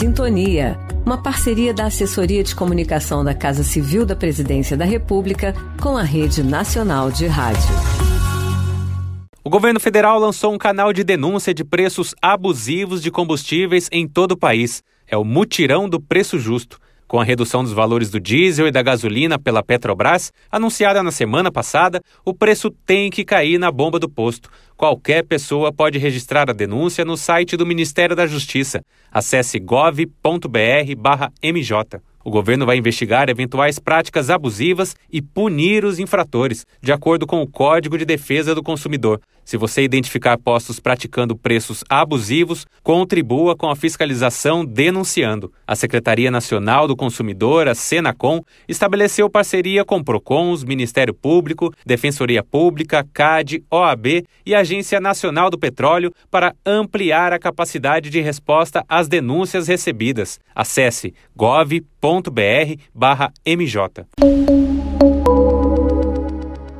Sintonia, uma parceria da Assessoria de Comunicação da Casa Civil da Presidência da República com a Rede Nacional de Rádio. O governo federal lançou um canal de denúncia de preços abusivos de combustíveis em todo o país. É o Mutirão do Preço Justo. Com a redução dos valores do diesel e da gasolina pela Petrobras, anunciada na semana passada, o preço tem que cair na bomba do posto. Qualquer pessoa pode registrar a denúncia no site do Ministério da Justiça. Acesse gov.br/MJ. O governo vai investigar eventuais práticas abusivas e punir os infratores, de acordo com o Código de Defesa do Consumidor. Se você identificar postos praticando preços abusivos, contribua com a fiscalização denunciando. A Secretaria Nacional do Consumidor, a Senacom, estabeleceu parceria com Procons, Ministério Público, Defensoria Pública, CAD, OAB e Agência Nacional do Petróleo para ampliar a capacidade de resposta às denúncias recebidas. Acesse gov.br/MJ.